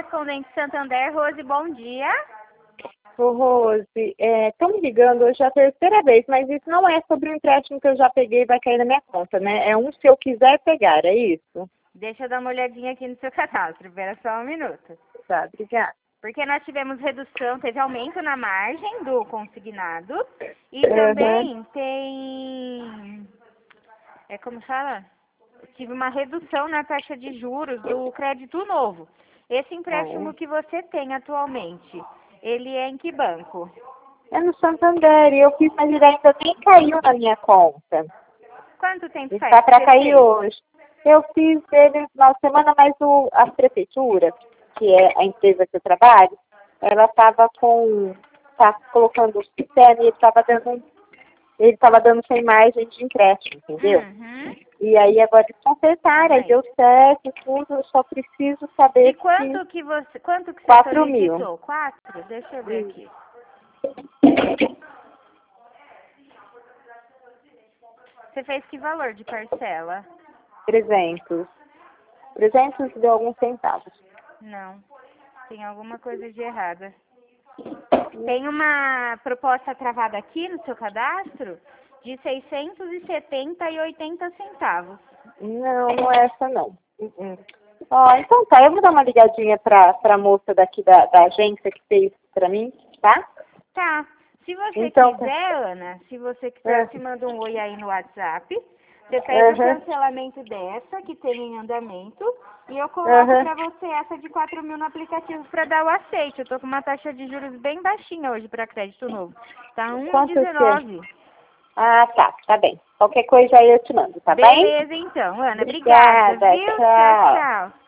correspondente Santander, Rose, bom dia. Ô, Rose, estão me ligando hoje a terceira vez, mas isso não é sobre o empréstimo que eu já peguei e vai cair na minha conta, né? É um se eu quiser pegar, é isso? Deixa eu dar uma olhadinha aqui no seu cadastro, espera só um minuto. Tá, obrigada. Porque nós tivemos redução, teve aumento na margem do consignado e também tem, como fala? Tive uma redução na taxa de juros do crédito novo. Esse empréstimo que você tem atualmente, ele é em que banco? É no Santander, e eu fiz, mas ele ainda nem caiu na minha conta. Quanto tempo faz? Está para cair hoje. Eu fiz ele no final de semana, mas a prefeitura, que é a empresa que eu trabalho, ela estava colocando o sistema e ele estava dando sem margem de empréstimo, entendeu? E aí agora eles consertaram, aí deu certo, tudo, eu só preciso saber. E quanto que você 4 mil. solicitou? 4? Deixa eu ver aqui. Você fez que valor de parcela? 300. 300 e deu alguns centavos. Não, tem alguma coisa de errada. Tem uma proposta travada aqui no seu cadastro de 670,80 centavos. Não é essa não. Então tá, eu vou dar uma ligadinha pra moça daqui da agência que fez pra mim, tá? Tá. Se você Então, quiser, Ana, se você quiser, te manda um oi aí no WhatsApp. Você pede o cancelamento dessa, que tem em andamento, e eu coloco pra você essa de 4 mil no aplicativo pra dar o aceite. Eu tô com uma taxa de juros bem baixinha hoje pra crédito novo. Tá 1,19. Ah, tá bem. Qualquer coisa aí eu te mando, tá bem? Beleza, então, Ana. Obrigada, viu? Tchau. Tchau.